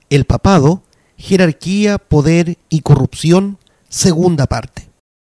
El papado, jerarquía, poder y corrupción, segunda parte.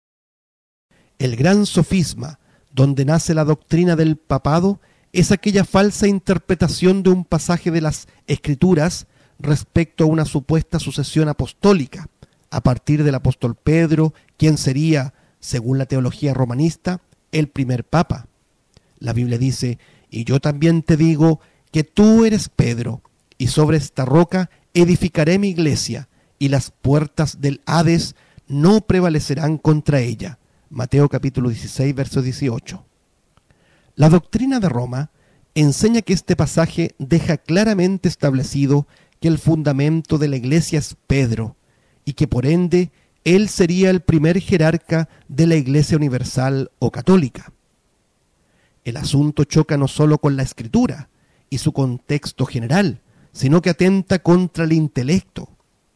El gran sofisma donde nace la doctrina del papado es aquella falsa interpretación de un pasaje de las Escrituras respecto a una supuesta sucesión apostólica, a partir del apóstol Pedro, quien sería, según la teología romanista, el primer papa. La Biblia dice: y yo también te digo que tú eres Pedro, y sobre esta roca edificaré mi iglesia, y las puertas del Hades no prevalecerán contra ella. Mateo capítulo 16, verso 18. La doctrina de Roma enseña que este pasaje deja claramente establecido que el fundamento de la iglesia es Pedro, y que por ende él sería el primer jerarca de la Iglesia Universal o Católica. El asunto choca no solo con la Escritura y su contexto general, sino que atenta contra el intelecto.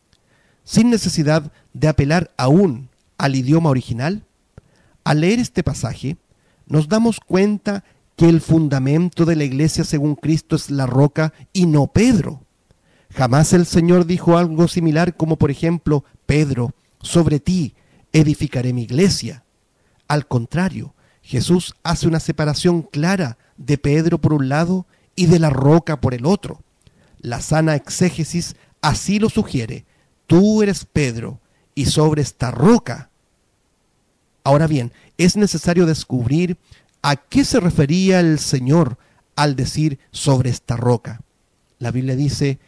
Sin necesidad de apelar aún al idioma original, al leer este pasaje, nos damos cuenta que el fundamento de la iglesia según Cristo es la roca y no Pedro. Jamás el Señor dijo algo similar como, por ejemplo, Pedro, sobre ti edificaré mi iglesia. Al contrario, Jesús hace una separación clara de Pedro por un lado y de la roca por el otro. La sana exégesis así lo sugiere: tú eres Pedro, y sobre esta roca. Ahora bien, es necesario descubrir a qué se refería el Señor al decir sobre esta roca. La Biblia dice: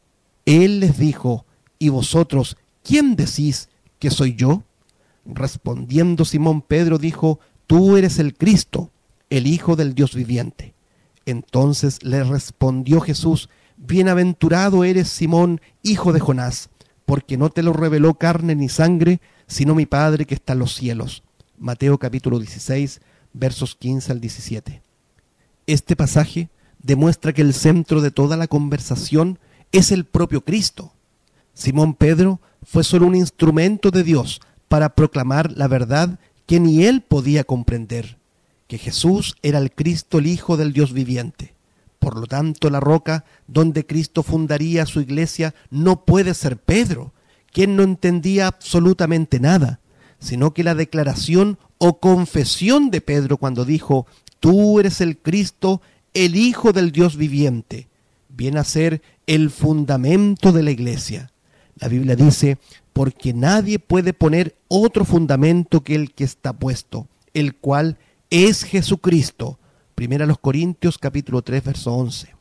Él les dijo: ¿y vosotros quién decís que soy yo? Respondiendo Simón Pedro dijo: tú eres el Cristo, el Hijo del Dios viviente. Entonces le respondió Jesús: bienaventurado eres Simón, hijo de Jonás, porque no te lo reveló carne ni sangre, sino mi Padre que está en los cielos. Mateo capítulo 16, versos 15 al 17. Este pasaje demuestra que el centro de toda la conversación es el propio Cristo. Simón Pedro fue solo un instrumento de Dios para proclamar la verdad que ni él podía comprender, que Jesús era el Cristo, el Hijo del Dios viviente. Por lo tanto, la roca donde Cristo fundaría su iglesia no puede ser Pedro, quien no entendía absolutamente nada, sino que la declaración o confesión de Pedro cuando dijo: tú eres el Cristo, el Hijo del Dios viviente, viene a ser el fundamento de la iglesia. La Biblia dice: porque nadie puede poner otro fundamento que el que está puesto, el cual es Jesucristo. 1 Corintios capítulo 3, verso 11.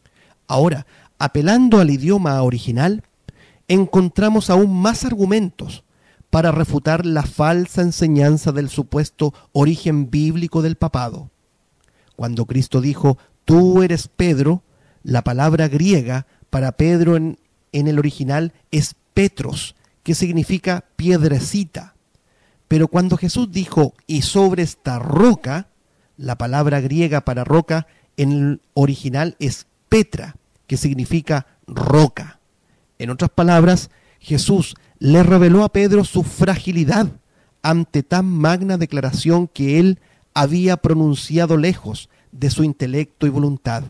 Ahora, apelando al idioma original, encontramos aún más argumentos para refutar la falsa enseñanza del supuesto origen bíblico del papado. Cuando Cristo dijo: tú eres Pedro, la palabra griega para Pedro en el original es Petros, que significa piedrecita. Pero cuando Jesús dijo: y sobre esta roca, la palabra griega para roca en el original es Petra, que significa roca. En otras palabras, Jesús le reveló a Pedro su fragilidad ante tan magna declaración que él había pronunciado lejos de su intelecto y voluntad.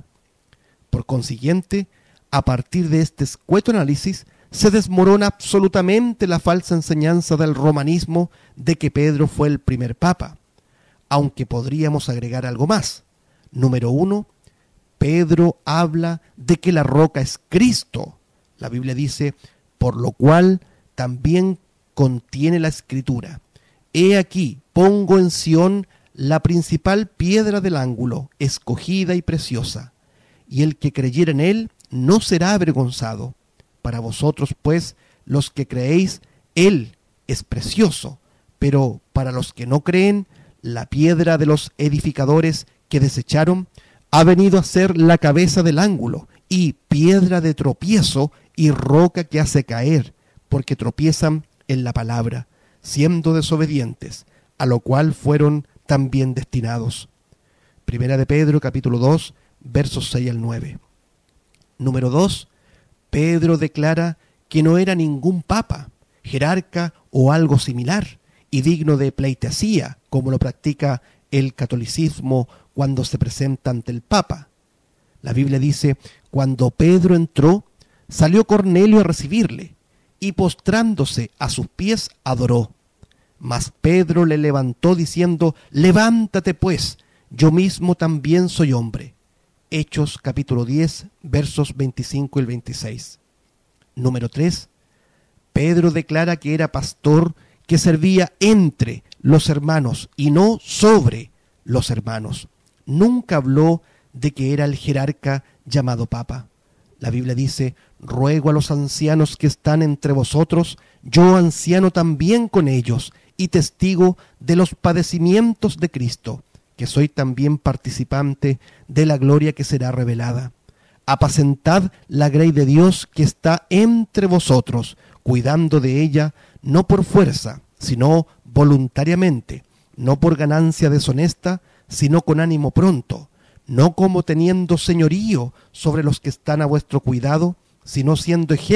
Por consiguiente, a partir de este escueto análisis, se desmorona absolutamente la falsa enseñanza del romanismo de que Pedro fue el primer papa, aunque podríamos agregar algo más. Número 1, Pedro habla de que la roca es Cristo. La Biblia dice: por lo cual también contiene la Escritura: he aquí, pongo en Sión la principal piedra del ángulo, escogida y preciosa, y el que creyere en él no será avergonzado. Para vosotros, pues, los que creéis, él es precioso, pero para los que no creen, la piedra de los edificadores que desecharon ha venido a ser la cabeza del ángulo, y piedra de tropiezo y roca que hace caer, porque tropiezan en la palabra, siendo desobedientes, a lo cual fueron también destinados. Primera de Pedro, capítulo 2, versos 6 al 9. Número 2, Pedro declara que no era ningún papa, jerarca o algo similar, y digno de pleitesía, como lo practica el catolicismo cuando se presenta ante el papa. La Biblia dice: cuando Pedro entró, salió Cornelio a recibirle, y postrándose a sus pies adoró. Mas Pedro le levantó diciendo: levántate pues, yo mismo también soy hombre. Hechos capítulo 10, versos 25 y 26. Número 3. Pedro declara que era pastor que servía entre los hermanos y no sobre los hermanos. Nunca habló de que era el jerarca llamado Papa. La Biblia dice: ruego a los ancianos que están entre vosotros, yo anciano también con ellos, y testigo de los padecimientos de Cristo, que soy también participante de la gloria que será revelada. Apacentad la grey de Dios que está entre vosotros, cuidando de ella, no por fuerza, sino voluntariamente, no por ganancia deshonesta, sino con ánimo pronto, no como teniendo señorío sobre los que están a vuestro cuidado, sino siendo ejemplo